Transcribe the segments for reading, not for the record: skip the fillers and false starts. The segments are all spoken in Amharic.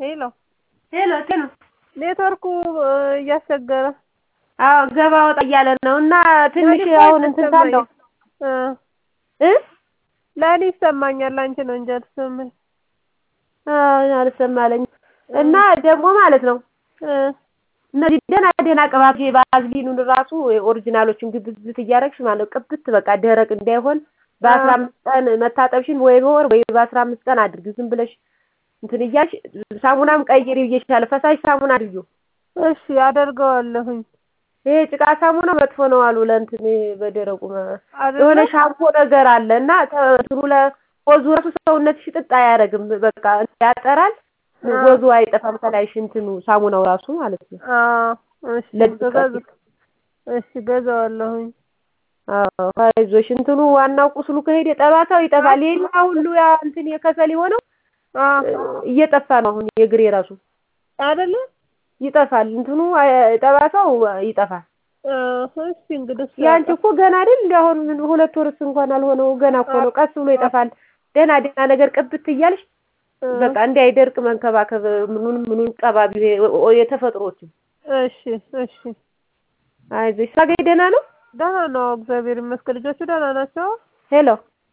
ሄሎ ሄሎ ቴኖ ኔትወርኩ እያስቸገረ አዎ ገባ ወጣ እያለ ነው እና ትንሽ አሁን እንትን ታለው ለኔ ይሰማኛል አንቺ ነው እንጂ አልሰማኝ አልሰማለኝ እና ደግሞ ማለት ነው እነዚህ ደና ቅባት ባዝሊኑን ራሱ ኦሪጂናሎችን ግብዝት እያረግሽ ማለት ቅብት በቃ ደረቅ እንዳይሆን በ15 ቀን መታጠብሽን ወይ በወር ወይ በ15 ቀን አድርጊ ዝም ብለሽ እንትን እያልሽ ሳሙናም ቀይሪ ይችላል ፈሳሽ ሳሙና አድርጊ እሺ አደርገዋለሁኝ ይሄ ጭቃ ሳሙና መጥፎ ነው አሉ ለእንትን በደረቁ የሆነ ሻምፖ ነገር አለና እንትኑ ለወዙ ራሱ ሰውነትሽ ጥጥ አያረግም በቃ ያጠራል ወዙ አይጠፋም ከላይሽ እንትኑ ሳሙናው ራሱ ማለት ነው እሺ ገዛዋለሁኝ አይዞሽ እንትኑ ዋናው ቁስሉ ከሄደ ጠባሳው ይጠፋል ይሄኛው ሁሉ ያ እንትን የከሰል የሆነው እየጠፋ ነው አሁን የግሬ ራሱ አይደለ ይጠፋል እንትኑ ጠባሳው ይጠፋል እሺ እንግዲህ ያንቺ እኮ ገና አይደል አሁን 2 ወርስ እንኳን አልሆነው ገና እኮ ነው ቀስ ብሎ ይጠፋል ደና ነገር ቅብት እያልሽ በቃ እንዳይደርቅ መንከባከብ ምኑን ቀባቢ የተፈጥሮች እሺ አይዞሽ ሳገኝ ደና ነው እግዚአብሔር ይመስገን ልጆቹ ደና ናቸው ሄሎ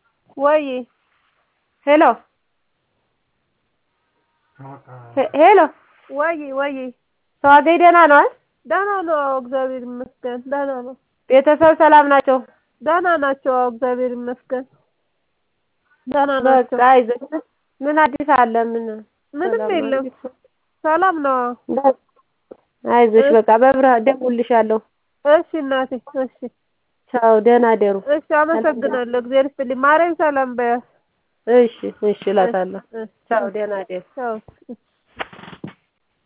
ወይ ሳገኝ ደና ነው እግዚአብሔር ይመስገን ደና ነው ቤተሰብ ሰላም ናቸው ደና ናቸው እግዚአብሔር ይመስገን ደና ናቸው በቃ አይዞሽ ምን አዲስ አለ ምንም የለም ሰላም ነው አይዞሽ በቃ በብራ ደውልልሻለሁ እሺ እናቴ እሺ ቻው ደህና ደሩ እሺ አመሰግናለሁ እግዚአብሔር ይስጥልኝ ማርያም ሰላም በያ እሺ እላታለሁ ቻው ደህና ደሩ ቻው